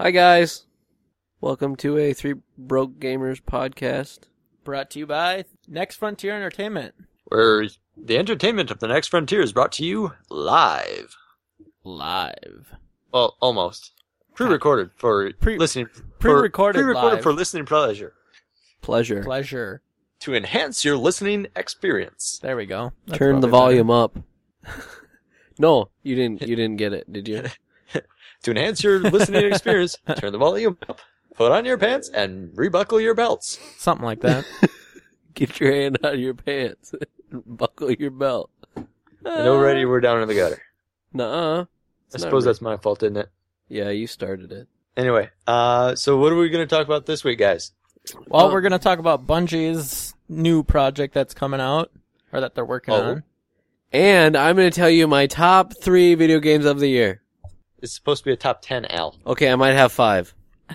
Hi guys, welcome to a Three Broke Gamers podcast. Brought to you by Next Frontier Entertainment. Where the entertainment of the Next Frontier is brought to you live. Live. Well, almost. Pre-recorded for listening. Pre-recorded Pre-recorded live. for listening pleasure. Pleasure. To enhance your listening experience. There we go. That's Turn the probably volume up. No, you didn't get it, did you? To enhance your listening experience, turn the volume up, put on your pants, and rebuckle your belts. better. Something like that. Get your hand out of your pants. Buckle your belt. And already we're down in the gutter. Nuh-uh. I suppose that's my fault, isn't it? Yeah, you started it. Anyway, so what are we going to talk about this week, guys? Well, we're going to talk about Bungie's new project that's coming out, or that they're working on. And I'm going to tell you my top 3 video games of the year. It's supposed to be a top 10, Al. Okay, I might have 5.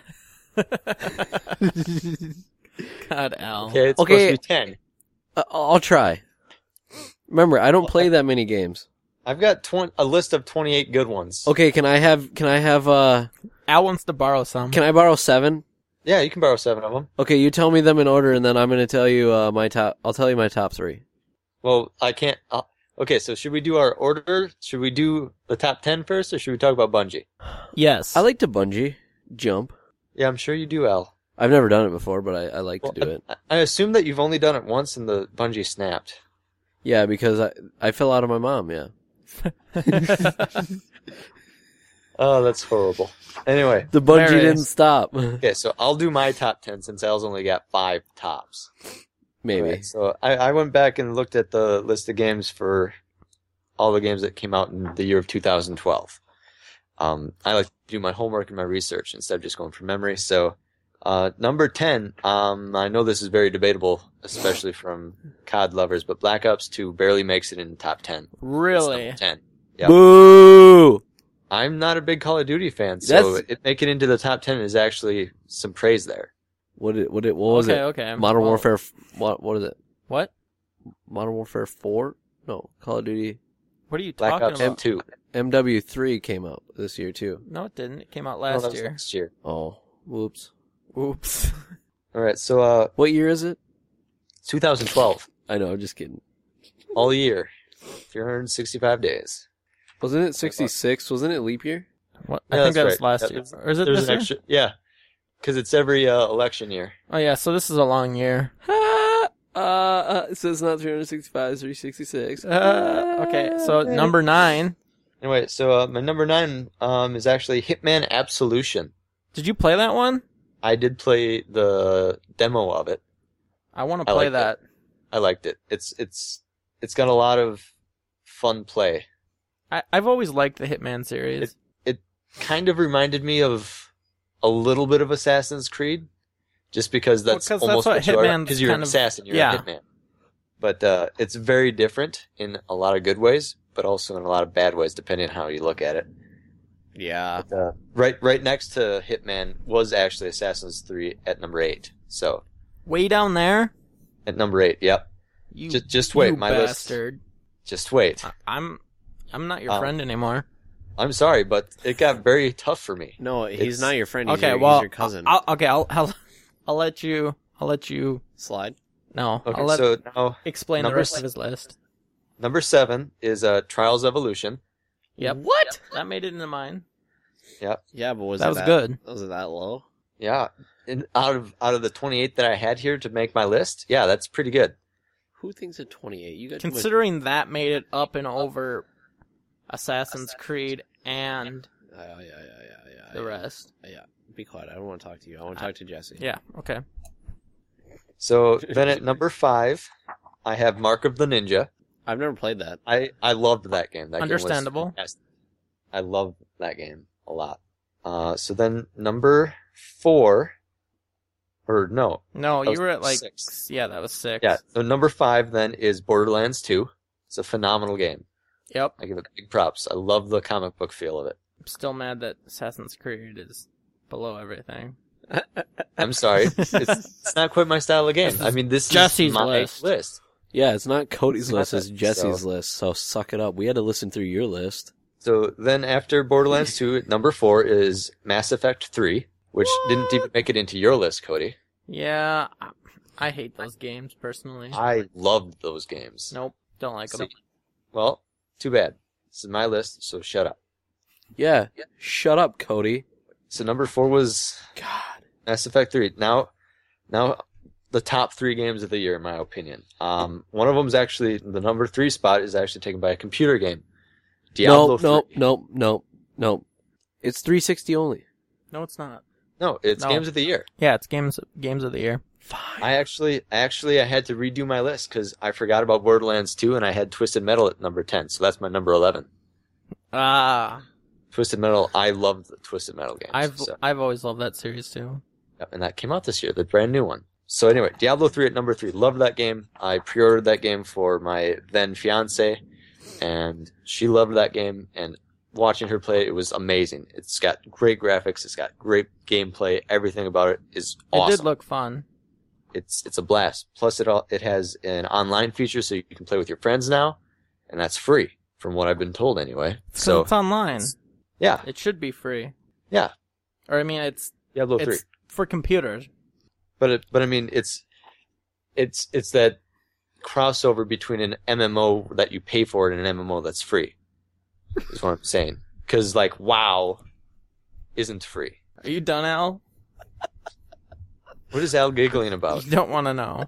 God, Al. Okay, it's supposed to be 10. I'll try. Remember, I don't play that many games. I've got a list of 28 good ones. Okay, can I have Al wants to borrow some. can I borrow 7? Yeah, you can borrow 7 of them. Okay, you tell me them in order and then I'm going to tell you I'll tell you my top 3. Well, I can't. Okay, so should we do our order? Should we do the top 10 first, or should we talk about Bungie? Yes. I like to bungee jump. Yeah, I'm sure you do, Al. I've never done it before, but I like to do it. I assume that you've only done it once and the Bungie snapped. Yeah, because I fell out of my mom, yeah. Oh, that's horrible. Anyway, The bungee There it didn't is. stop. okay, so I'll do my top 10 since Al's only got 5 tops. Maybe. Alright, so I went back and looked at the list of games for all the games that came out in the year of 2012. I like to do my homework and my research instead of just going from memory. So, number 10, I know this is very debatable, especially from COD lovers, but Black Ops 2 barely makes it in the top 10. It's Really? number 10. Yep. Boo! I'm not a big Call of Duty fan, so it making it into the top 10 is actually some praise there. What was it? Okay. Modern Well, Warfare, what is it? What? Modern Warfare 4? No, Call of Duty. What are you Black talking Ops about? 2. MW3 came out this year too. No, it didn't. It came out No, last that was year. Last year. Oh, whoops. Oops. Alright, so, What year is it? 2012. I know, I'm just kidding. All year. 365 days. Wasn't it 66? Wasn't it leap year? What? Yeah, I think that that's was last right. year. Yeah, Or is it There's this an year? extra, yeah. Because it's every election year. Oh, yeah, so this is a long year. It says not 365, it's 366. Okay, so number 9. Anyway, so my number 9 is actually Hitman Absolution. Did you play that one? I did play the demo of it. I want to I play liked that. I liked it. It's got a lot of fun play. I've always liked the Hitman series. It kind of reminded me of a little bit of Assassin's Creed, just because that's 'cause that's almost what what you are. Hitman's Because you're an kind of- assassin, you're yeah. a hitman. But it's very different in a lot of good ways, but also in a lot of bad ways, depending on how you look at it. Yeah. Right next to Hitman was actually Assassin's 3 at number 8. So Way down there? at number 8, yep. You, Just wait, you my bastard. list. Just wait. I'm not your friend anymore. I'm sorry, but it got very tough for me. No, he's It's- not your friend. He's Okay, your, well, he's your cousin. I'll let you. Slide. No, Okay, I'll let so now explain the number rest s- of his list. number 7 is Trials Evolution. Yep. What? That made it into mine. Yeah, but was That it was good. Was it that low? Yeah, and out of the 28 that I had here to make my list, yeah, that's pretty good. Who thinks of 28? You got too much- Considering that made it up and over Assassin's Creed and Yeah. the rest. Yeah. Be quiet. I don't want to talk to you. I want to talk to Jesse. Yeah, okay. So then at number 5, I have Mark of the Ninja. I've never played that. I loved that game. That Understandable. Game was fantastic. I love that game a lot. So then number 4, or no, No, That you were was at like 6. Yeah, that was 6. yeah. So number 5 then is Borderlands 2. It's a phenomenal game. Yep. I give it big props. I love the comic book feel of it. I'm still mad that Assassin's Creed is below everything. I'm sorry, it's not quite my style of game. I mean, this Jesse's is my list. Yeah, it's not Cody's It's not list, it's that, Jesse's so- list, so suck it up. We had to listen through your list. So then after Borderlands 2, number 4 is Mass Effect 3, which didn't even make it into your list, Cody. Yeah, I hate those games personally. I loved those games. Nope, don't like them. Well, too bad. This is my list, so shut up. Yeah. Shut up, Cody. So number 4 was God. Mass Effect 3. Now the top 3 games of the year, in my opinion. One of them is actually, the number 3 spot is actually taken by a computer game. Diablo 3. Nope. It's 360 only. No, it's not. No, it's No. games of the year. Yeah, it's games of the year. Fine. I had to redo my list because I forgot about Borderlands 2 and I had Twisted Metal at number 10, so that's my number 11. Twisted Metal, I loved the Twisted Metal games. I've always loved that series too. Yep, and that came out this year, the brand new one. So anyway, Diablo 3 at number 3. Loved that game. I pre-ordered that game for my then fiance, and she loved that game, and watching her play it was amazing. It's got great graphics, it's got great gameplay, everything about it is awesome. It did look fun. It's a blast. Plus it has an online feature so you can play with your friends now, and that's free from what I've been told anyway. So it's online. Yeah. It should be free. Yeah. Or I mean it's Diablo 3. for computers. But I mean it's that crossover between an MMO that you pay for and an MMO that's free. Is what I'm saying. Cuz like WoW isn't free. Are you done, Al? What is Al giggling about? You don't want to know.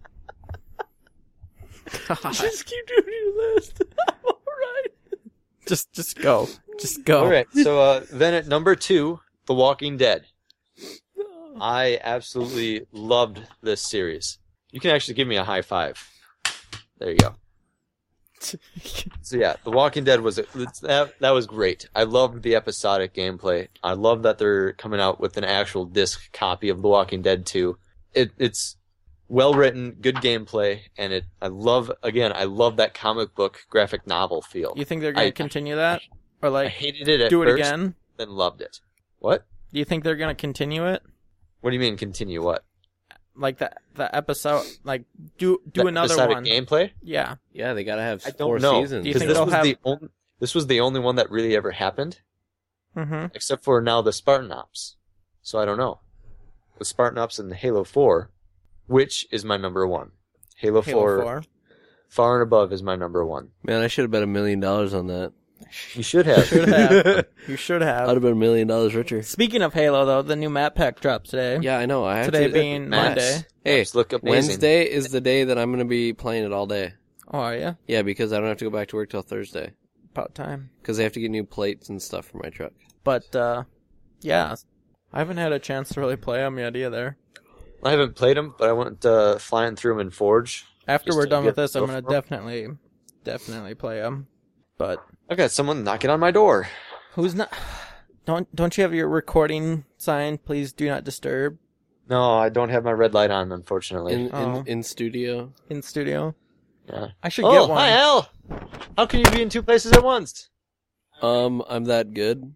Just keep doing your list. All right. Just go. Just go. All right. So then at number 2, The Walking Dead. I absolutely loved this series. You can actually give me a high five. There you go. So yeah, The Walking Dead that was great. I loved the episodic gameplay. I love that they're coming out with an actual disc copy of The Walking Dead 2. It's well written, good gameplay, and I love that comic book graphic novel feel. You think they're going to continue that? Or I like hated it at do it first, again? then loved it. What? Do you think they're going to continue it? What do you mean continue what? Like the episode, like do another episodic one. Gameplay? Yeah. Yeah, they gotta have I 4 don't know. seasons. Do you Because think this was the only one that really ever happened, Mm-hmm. except for now the Spartan Ops. So I don't know. The Spartan Ops and the Halo 4, which is my number 1. Halo 4, far and above is my number 1. Man, I should have bet $1 million on that. You should have. You should I'd have. have been $1 million richer. Speaking of Halo, though, the new map pack dropped today. Yeah, I know. I have Today to, being Maps. Monday. Hey, Maps look amazing. Wednesday is the day that I'm going to be playing it all day. Oh, are you? Yeah, because I don't have to go back to work till Thursday. About time. Because they have to get new plates and stuff for my truck. But, yeah. I haven't had a chance to really play them yet either. I haven't played them, but I went flying through them in Forge. After Just we're to done with get this, I'm go going for to definitely play them. But I've got someone knocking on my door. who's not... Don't you have your recording sign? Please do not disturb No, I don't have my red light on, unfortunately. In studio. in studio. Yeah. I should get one. Hi, Al! How can you be in 2 places at once? I'm that good.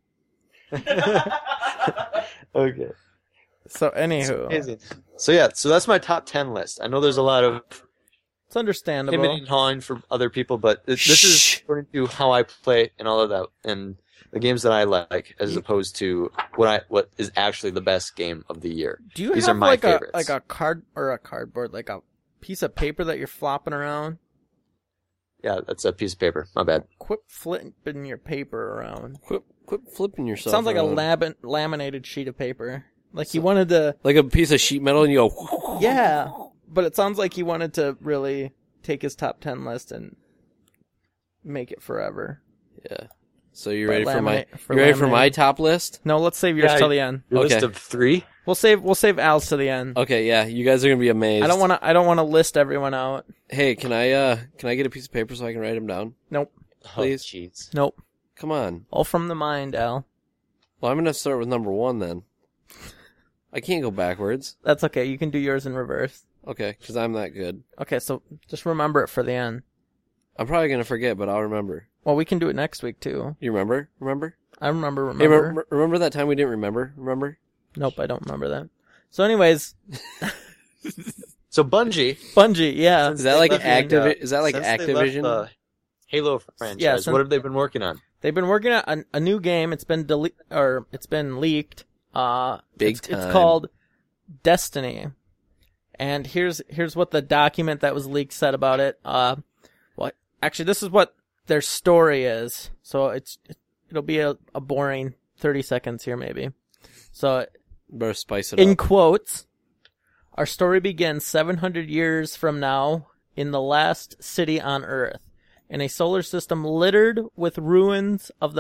Okay. So, anywho, Amazing. So yeah, so that's my top 10 list. I know there's a lot of it's understandable. hemming and hawing for other people, but this is according to how I play and all of that, and the games that I like, as opposed to what is actually the best game of the year. Do you These have are my like favorites. a cardboard, like a piece of paper that you're flopping around? Yeah, that's a piece of paper. My bad. Quit flipping your paper around. Quit flipping yourself. Sounds like around. a laminated sheet of paper. Like he wanted to. Like a piece of sheet metal, and you go. Yeah, but it sounds like he wanted to really take his top 10 list and make it forever. Yeah. So you But ready for my? for You ready for laminate. my top list? No, let's save yours Yeah, till the end. Your Okay. list of 3? We'll save Al's to the end. Okay, yeah, you guys are gonna be amazed. I don't want to list everyone out. Hey, can I get a piece of paper so I can write them down? Nope. Please. Oh, jeez. Nope. Come on. All from the mind, Al. Well, I'm gonna start with number 1 then. I can't go backwards. That's okay. You can do yours in reverse. Okay, because I'm that good. Okay, so just remember it for the end. I'm probably gonna forget, but I'll remember. Well, we can do it next week too. You remember? Remember? I remember. Hey, remember that time we didn't remember? Remember? Nope, I don't remember that. So, anyways, So Bungie, Bungie, yeah. Is that like Since they left Is that like since they left Activision? the Halo franchise, Yeah, since- what have they been working on? They've been working on a new game. It's been it's been leaked. Big time. It's called Destiny. And here's what the document that was leaked said about it. Actually, this is what their story is. So it'll be a boring 30 seconds here, maybe. So, Better spice it in up. quotes, our story begins 700 years from now in the last city on Earth, in a solar system littered with ruins of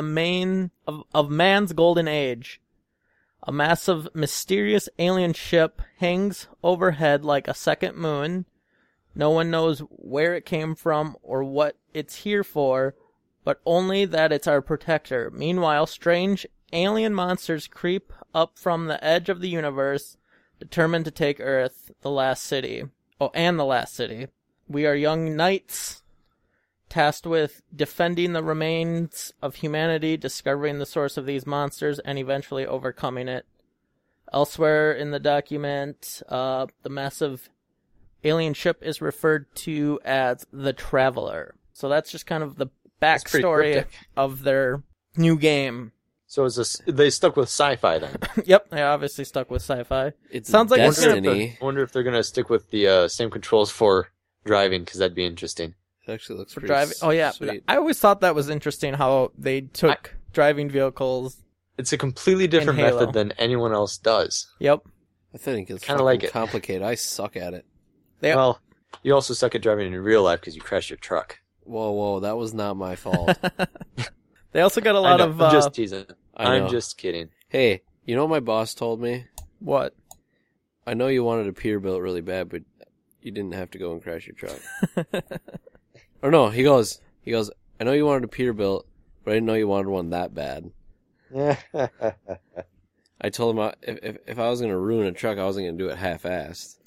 of man's golden age. A massive, mysterious alien ship hangs overhead like a second moon. No one knows where it came from or what it's here for, but only that it's our protector. Meanwhile, strange alien monsters creep up from the edge of the universe, determined to take Earth, the last city. Oh, and the last city. We are young knights, tasked with defending the remains of humanity, discovering the source of these monsters, and eventually overcoming it. Elsewhere in the document, the massive alien ship is referred to as the Traveler. So that's just kind of the backstory of their new game. So they stuck with sci-fi then? Yep, they obviously stuck with sci-fi. It sounds like Destiny. I wonder if they're going to stick with the same controls for driving, because that'd be interesting. It actually looks For pretty driving. Oh yeah, sweet. I always thought that was interesting how they took driving vehicles. It's a completely different Halo. method than anyone else does. Yep. I think it's Kinda fucking like it. complicated. I suck at it. Yep. Well, you also suck at driving in real life because you crashed your truck. Whoa, that was not my fault. They also got a lot I'm of just teasing. I know. I'm just kidding. Hey, you know what my boss told me? what? I know you wanted a Peterbilt really bad, but you didn't have to go and crash your truck. Or no, he goes, I know you wanted a Peterbilt, but I didn't know you wanted one that bad. I told him if I was going to ruin a truck, I wasn't going to do it half-assed.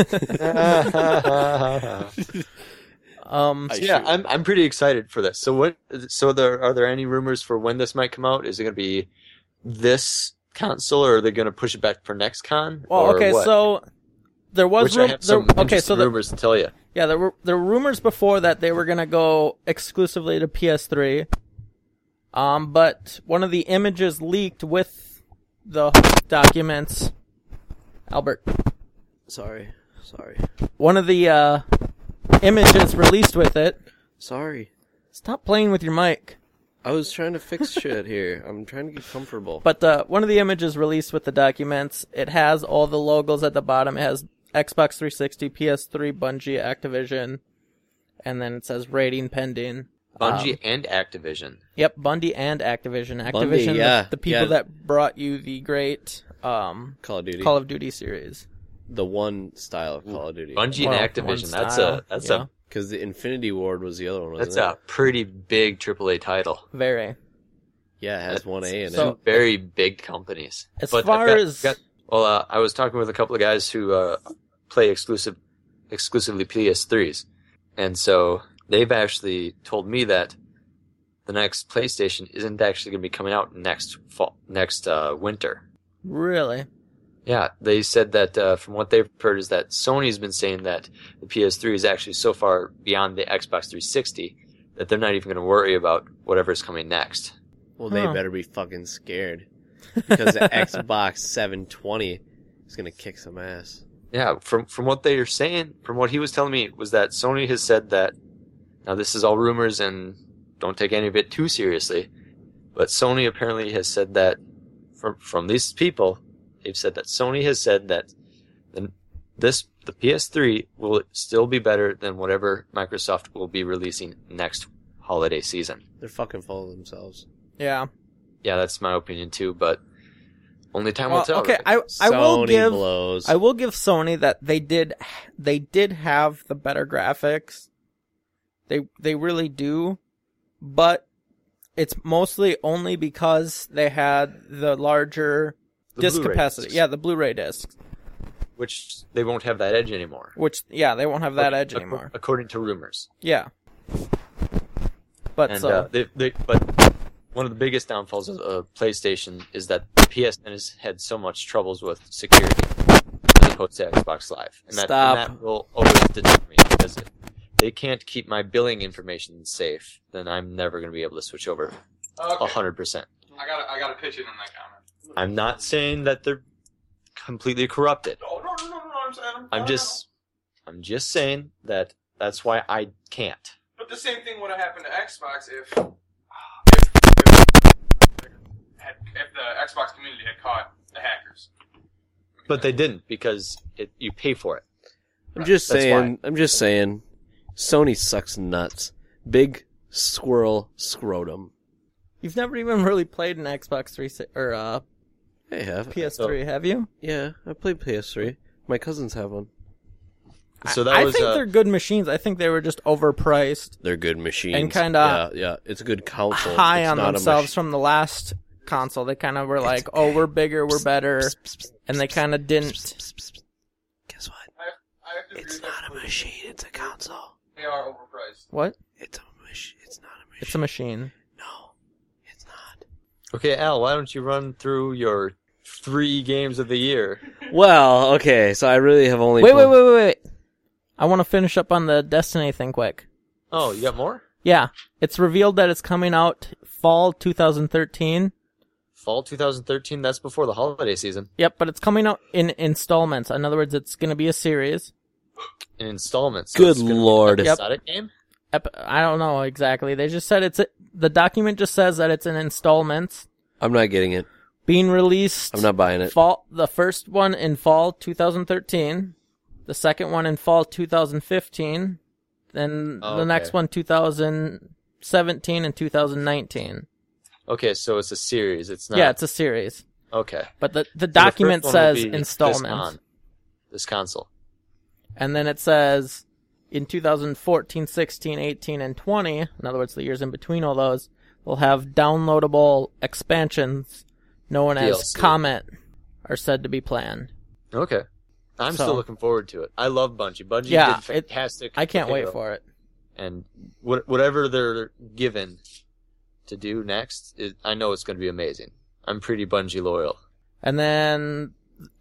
I'm pretty excited for this. So are there any rumors for when this might come out? Is it going to be this console, or are they going to push it back for next con? Well, or okay, what? so there was I have some rumors to tell you. Yeah, there were rumors before that they were gonna go exclusively to PS3. But one of the images leaked with the documents, Albert. Sorry. One of the images released with it. Sorry. Stop playing with your mic. I was trying to fix shit here. I'm trying to get comfortable. But one of the images released with the documents, it has all the logos at the bottom. It has Xbox 360, PS3, Bungie, Activision, and then it says rating pending. Bungie and Activision. Yep, Bungie and Activision. Activision, Bungie, yeah. the people that brought you the great Call of Duty. Call of Duty series. The one style of Call of Duty. Bungie Well, and Activision. one That's style, a Because the Infinity Ward was the other one, wasn't that's it? a pretty big AAA title. Very. Yeah, it has one A in So- it. Very big companies. As But far as I was talking with a couple of guys who play exclusively PS3s, and so they've actually told me that the next PlayStation isn't actually going to be coming out next winter. really, Yeah, they said that from what they've heard is that Sony's been saying that the PS3 is actually so far beyond the Xbox 360 that they're not even going to worry about whatever's coming next. Well, they Huh. better be fucking scared. Because the Xbox 720 is going to kick some ass. Yeah, from what they are saying, from what he was telling me, was that Sony has said that, now this is all rumors and don't take any of it too seriously, but Sony apparently has said that, from these people, they've said that Sony has said that the PS3 will still be better than whatever Microsoft will be releasing next holiday season. They're fucking full of themselves. yeah. Yeah, that's my opinion too, but only time will Well, tell. okay, right? I will Sony give blows. I will give Sony that they did have the better graphics. They really do, but it's mostly only because they had the larger The disc Blu-ray capacity. discs. Yeah, the Blu-ray discs. Which they won't have that edge anymore. Which they won't have that edge anymore. According to rumors. Yeah. But And so but one of the biggest downfalls of PlayStation is that PSN has had so much troubles with security as opposed to Xbox Live, and that will always deter me, because if they can't keep my billing information safe, then I'm never going to be able to switch over Okay. 100%. I gotta pitch in on that comment. I'm not saying that they're completely corrupted. No. I'm just saying that that's why I can't. But the same thing would have happened to Xbox if the Xbox community had caught the hackers. But they didn't because you pay for it. I'm just That's saying. I'm just saying. Sony sucks nuts. Big squirrel scrotum. You've never even really played an Xbox 360 or I have. PS3, have you? Yeah, I played PS3. My cousins have one. So that I was think they're good machines. I think they were just overpriced, They're good machines. And kinda yeah. It's a good console. high It's on not a themselves from the last console. They kind of were like, "Oh, we're bigger, we're better," and they kind of didn't. Guess what? I have to agree It's with that not a machine. It's a console. They are overpriced. What? It's a machine. It's not a machine. It's a machine. No, it's not. Okay, Al, why don't you run through your 3 games of the year? Well, okay. So I really have only. Wait. I want to finish up on the Destiny thing quick. Oh, you got more? Yeah, it's revealed that it's coming out fall 2013. Fall 2013, that's before the holiday season. Yep, but it's coming out in installments. In other words, it's going to be a series. In installments. So Good it's gonna be lord. an Yep. episodic game? I don't know exactly. They just said the document just says that it's in installments I'm not getting it. being released. I'm not buying it. The first one in fall 2013, the second one in fall 2015, then Oh, the next okay. one 2017 and 2019. Okay, so it's a series. It's not. Yeah, it's a series. Okay. But the So the document first one will says be installments. This console. And then it says in 2014, 16, 18, and 20, in other words, the years in between all those, we'll have downloadable expansions known as DLC. Comet are said to be planned. Okay. I'm So- still looking forward to it. I love Bungie. Bungie Yeah, did fantastic. I can't with wait Halo. for it. And whatever they're given to do next, I know it's going to be amazing. I'm pretty Bungie loyal. And then,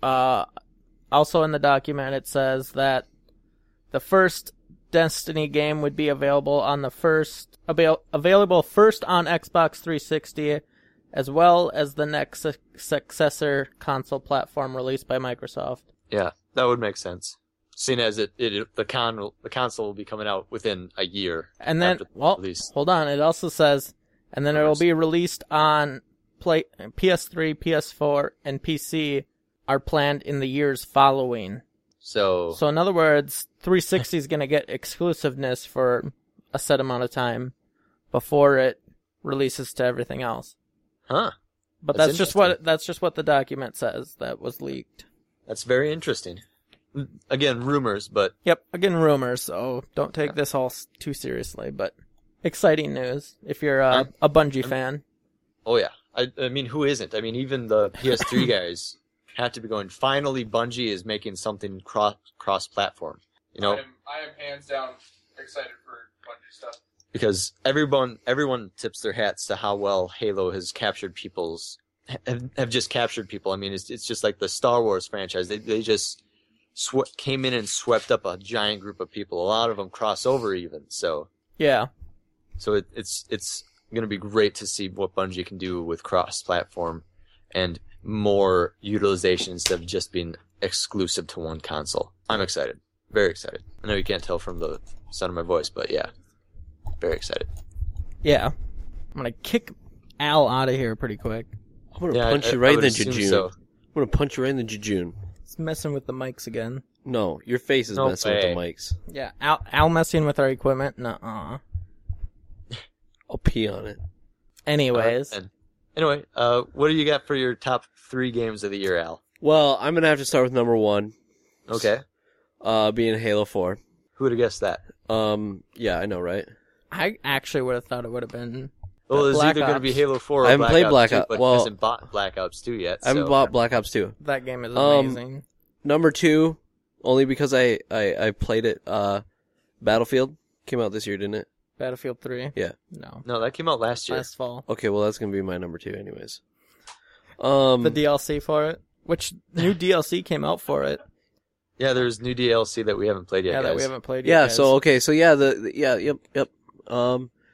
also in the document, it says that the first Destiny game would be available on available first on Xbox 360, as well as the next successor console platform released by Microsoft. Yeah, that would make sense. Seeing as the console will be coming out within a year. And then, after well, release. hold on, it also says, and then it will be released on PS3, PS4, and PC are planned in the years following. So So in other words, 360 is going to get exclusiveness for a set amount of time before it releases to everything else. huh? But That's that's just what the document says that was leaked. That's very interesting. Again, rumors, but Yep, again rumors, so don't take this all too seriously, but exciting news if you're a Bungie fan. oh yeah. I mean, who isn't? I mean, even the PS3 guys have to be going, finally Bungie is making something cross-platform. You know, I am hands down excited for Bungie stuff. because everyone tips their hats to how well Halo has captured have just captured people. I mean, it's just like the Star Wars franchise. They just came in and swept up a giant group of people. A lot of them cross over even. So Yeah. it's going to be great to see what Bungie can do with cross-platform and more utilization instead of just being exclusive to one console. I'm excited. Very excited. I know you can't tell from the sound of my voice, but yeah. Very excited. Yeah. I'm going to kick Al out of here pretty quick. I'm gonna Yeah, punch I you right in would the assume jejune. so. I'm gonna punch you right in the jejune. He's messing with the mics again. No, your face is No messing way. with the mics. Yeah, Al messing with our equipment? Nuh-uh. I'll pee on it. Anyways. And anyway, what do you got for your top 3 games of the year, Al? Well, I'm gonna have to start with number 1. Okay. Being Halo 4. Who would have guessed that? Yeah, I know, right? I actually would have thought it would have been Well, it's Black either going to be Ops. Halo 4 or I haven't Black played Ops Black 2, Ops. but Well, hasn't bought Black Ops 2 yet. I haven't so- bought Black Ops 2. that game is Um, amazing. Number 2, only because I played it, Battlefield came out this year, didn't it? Battlefield 3? Yeah. No. No, that came out last year. Last fall. Okay, well that's gonna be my number 2 anyways. The DLC for it? Which new DLC came out for it? Yeah, there's new DLC that we haven't played yet, Yeah, guys. that we haven't played yet. yeah, guys. so okay, so yeah, yep.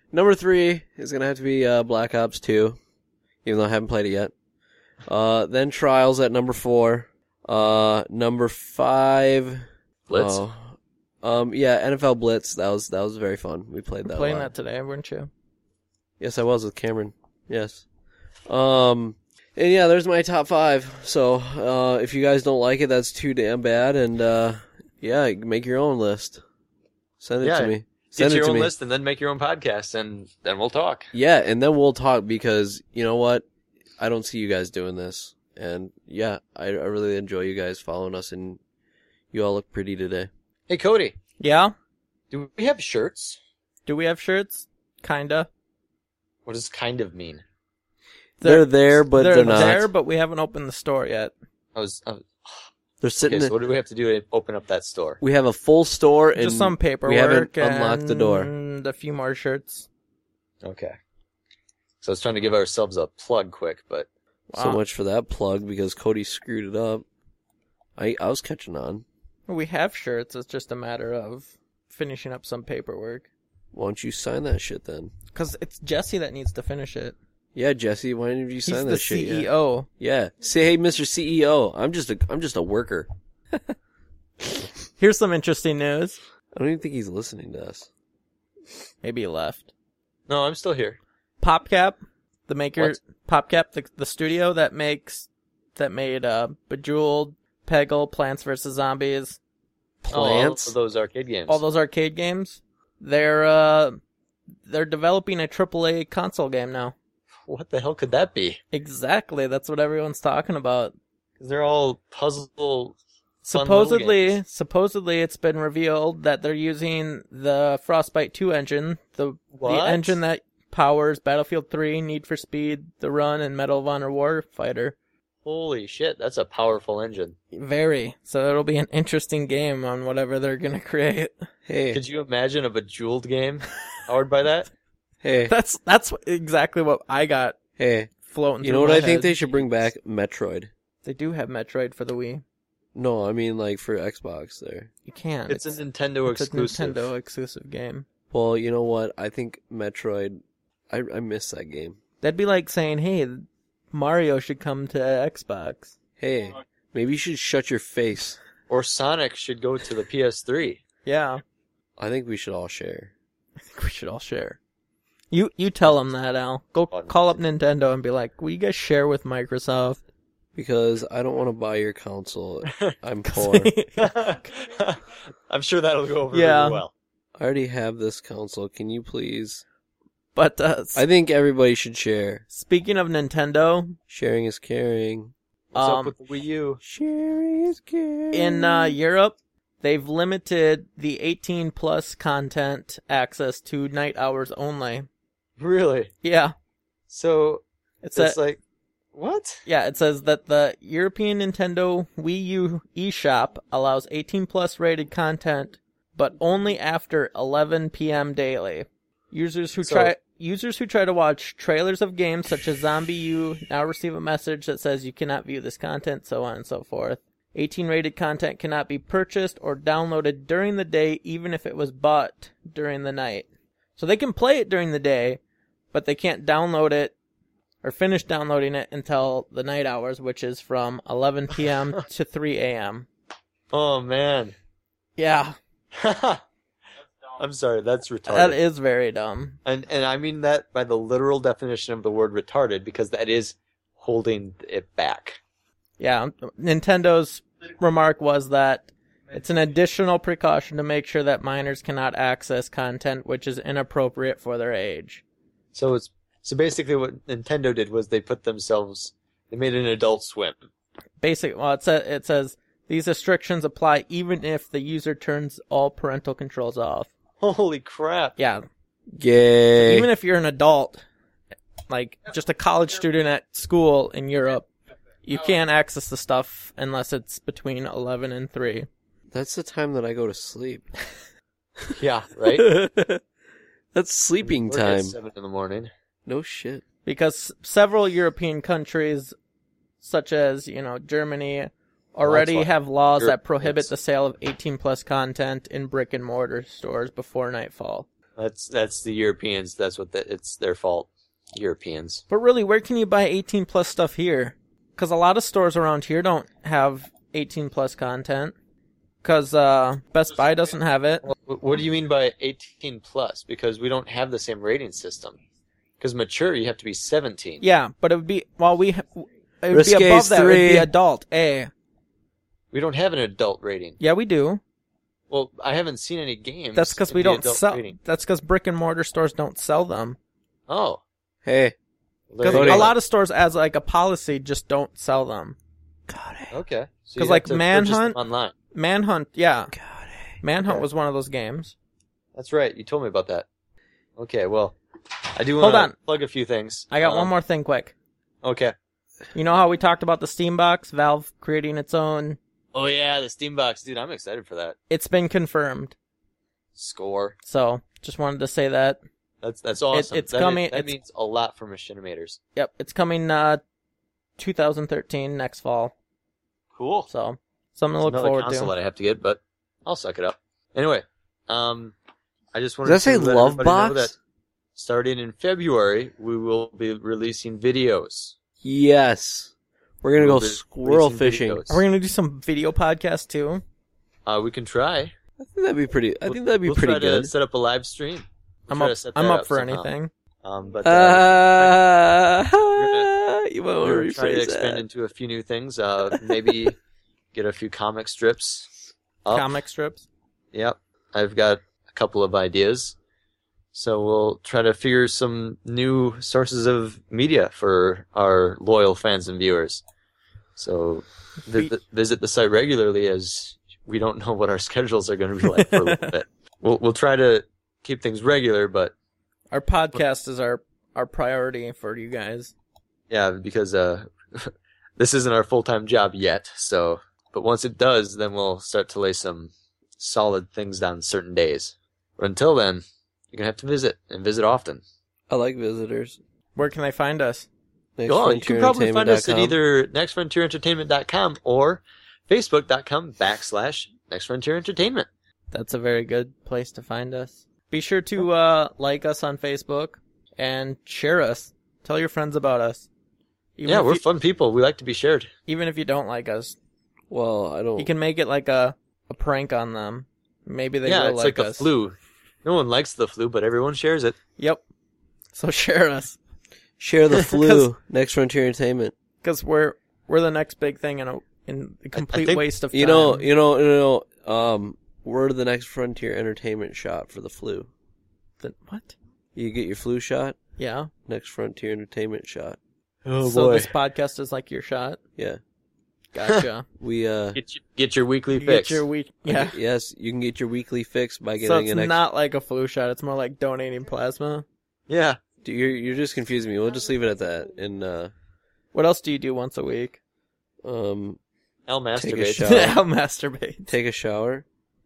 Number 3 is gonna have to be Black Ops 2, even though I haven't played it yet. Then Trials at number 4. Number 5. Blitz. Yeah, NFL Blitz. That was very fun. We played that. Playing a lot. that today, weren't you? Yes, I was with Cameron. Yes. And yeah, there's my top 5. So, if you guys don't like it, that's too damn bad. And, yeah, make your own list. Send it to me. Send Get it your to own me. list and then make your own podcast, and then we'll talk. Yeah, and then we'll talk because, you know what? I don't see you guys doing this. And, yeah, I really enjoy you guys following us, and you all look pretty today. Hey, Cody, Yeah? do we have shirts? Do we have shirts? Kinda. What does kind of mean? They're there, but they're not. there, but we haven't opened the store yet. They're sitting Okay, so what do we have to do to open up that store? We have a full store, and Just some paperwork. we haven't unlocked the door. And a few more shirts. Okay. So I was trying to give ourselves a plug quick, but So Wow. much for that plug because Cody screwed it up. I was catching on. We have shirts. It's just a matter of finishing up some paperwork. Why don't you sign that shit then? Because it's Jesse that needs to finish it. Yeah, Jesse, why didn't you He's sign the that shit yet? CEO. Yeah. Say, hey, Mr. CEO, I'm just a worker. Here's some interesting news. I don't even think he's listening to us. Maybe he left. no, I'm still here. PopCap, the maker, What? PopCap, the studio that made Bejeweled, Peggle, Plants vs. Zombies, Plants? Oh, all those arcade games. all those arcade games. They're developing a AAA console game now. What the hell could that be? Exactly, that's what everyone's talking about. 'Cause they're all puzzle. fun Supposedly, little games. it's been revealed that they're using the Frostbite 2 engine, the What? engine that powers Battlefield 3, Need for Speed, The Run, and Medal of Honor Warfighter. Holy shit, that's a powerful engine. Very. So it'll be an interesting game on whatever they're gonna create. Hey, Could you imagine a Bejeweled game powered by that? hey, That's exactly what I got hey. floating. You through know what my I think head. they should bring back? Metroid. They do have Metroid for the Wii. No, I mean like for Xbox there. You can't. It's a Nintendo it's exclusive. a Nintendo exclusive game. Well, you know what? I think Metroid, I miss that game. That'd be like saying, "Hey, Mario should come to Xbox." Hey, maybe you should shut your face. Or Sonic should go to the PS3. Yeah, I think we should all share. I think we should all share. You tell them that, Al. Go call up Nintendo and be like, "Will you guys share with Microsoft?" Because I don't want to buy your console. I'm poor. I'm sure that'll go over Yeah. really well. I already have this console. Can you please? But I think everybody should share. speaking of Nintendo, Sharing is caring. What's Um, up with the Wii U? Sharing is caring. in Europe, they've limited the 18 plus content access to night hours only. Really? Yeah, So it's it's like, what? yeah, it says that the European Nintendo Wii U eShop allows 18 plus rated content, but only after 11 p.m. daily. Users who So- try to watch trailers of games such as Zombie U now receive a message that says you cannot view this content, so on and so forth. 18 rated content cannot be purchased or downloaded during the day, even if it was bought during the night. So they can play it during the day, but they can't download it or finish downloading it until the night hours, which is from 11 p.m. to 3 a.m. Oh, man. Yeah, I'm sorry, that's retarded. that is very dumb. And I mean that by the literal definition of the word retarded, because that is holding it back. Yeah, Nintendo's remark was that it's an additional precaution to make sure that minors cannot access content which is inappropriate for their age. So basically what Nintendo did was they made an Adult Swim. It says these restrictions apply even if the user turns all parental controls off. Holy crap. Yeah, Gay. even if you're an adult, like just a college student at school in Europe, you can't access the stuff unless it's between 11 and 3. That's the time that I go to sleep. Yeah, right? That's sleeping Work at time. 7 in the morning. No shit. Because several European countries, such as, Germany, already why have laws that Europe prohibit is- the sale of 18 plus content in brick and mortar stores before nightfall. That's the Europeans. It's their fault. Europeans. But really, where can you buy 18 plus stuff here? Because a lot of stores around here don't have 18 plus content. Because Best Buy doesn't have it. What do you mean by 18 plus? Because we don't have the same rating system. Because mature, you have to be 17. Yeah, but it would be it would be Risque's above that. It would be 3. adult A. We don't have an adult rating. Yeah, we do. Well, I haven't seen any games. That's because with we the don't adult sell. rating. That's because brick and mortar stores don't sell them. Oh. Hey, Because There you a go. lot of stores, as like a policy, just don't sell them. Okay. So 'Cause, you like, have to purchase them Manhunt- online. Manhunt, yeah. Manhunt Okay. was one of those games. That's right. You told me about that. Okay. Well, I do Hold want on. to plug a few things. I got one more thing quick. Okay. You know how we talked about the Steam Box, Valve creating its own? Oh yeah, the Steam Box, dude. I'm excited for that. It's been confirmed. Score. So, just wanted to say that. That's awesome. it's That coming- That it's- means a lot for Machinimators. Yep, it's coming 2013, next fall. Cool. So, something to look Another forward console to. that I have to get, but I'll suck it up. Anyway, I just wanted Does that to say let Love everybody know Box? that starting in February, we will be releasing videos. yes. We're gonna We'll go be squirrel releasing fishing. videos. Are we going to do some video podcasts too? We can try. I think that'd be pretty. I think that'd be We'll pretty try good. to set up a live stream. We'll try to set I'm that up for somehow. anything. But You might want to we're gonna try to rephrase expand that. into a few new things. Maybe get a few comic strips up. Comic strips. Yep. I've got a couple of ideas. So we'll try to figure some new sources of media for our loyal fans and viewers. So visit the site regularly, as we don't know what our schedules are going to be like for a little bit. We'll try to keep things regular, but Our podcast is our priority for you guys. yeah, because this isn't our full-time job yet. So, but once it does, then we'll start to lay some solid things down certain days. But until then, you're gonna have to visit and visit often. I like visitors. Where can they find us? Oh, you can probably find us at NextFrontierentertainment.com. either nextfrontierentertainment.com or facebook.com/nextfrontierentertainment. That's a very good place to find us. Be sure to like us on Facebook and share us. Tell your friends about us. Even Yeah, if we're you, fun people. We like to be shared. even if you don't like us, Well, I don't. you can make it like a prank on them. Maybe they Yeah, will it's like like us. the flu. No one likes the flu, but everyone shares it. Yep. So share us, Share the flu. Next Frontier Entertainment. because we're the next big thing in a complete think- waste of time. You know. We're the Next Frontier Entertainment shot for the flu. What? You get your flu shot. Yeah. Next Frontier Entertainment shot. Oh So this podcast is like your shot. Yeah. Gotcha. We Get your weekly You fix. get your week. Yeah. Yes, you can get your weekly fix by getting So it's an extra. not like a flu shot. It's more like donating plasma. Yeah. Dude, you're just confusing me. We'll just leave it at that. And What else do you do once a week? I'll Take a masturbate. shot. I'll masturbate. take a shower.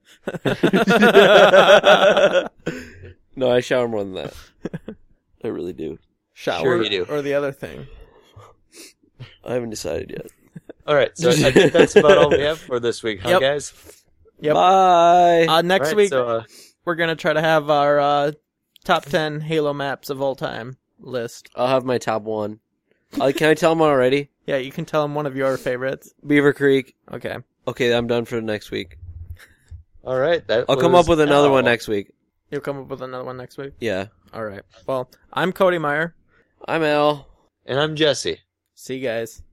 No, I shower more than that. I really do. Shower Sure you do. or the other thing. I haven't decided yet. All right, so I think that's about all we have for this week, huh, Yep. guys? Yep. Bye. Next All right, week so, we're gonna try to have our top 10 Halo maps of all time list. I'll have my top one. Can I tell them already? Yeah, you can tell them one of your favorites. Beaver Creek. Okay. Okay, I'm done for next week. all right, that I'll come was up with another one Al. next week. You'll come up with another one next week. Yeah. All right. Well, I'm Cody Meyer. I'm Al. And I'm Jesse. See you guys.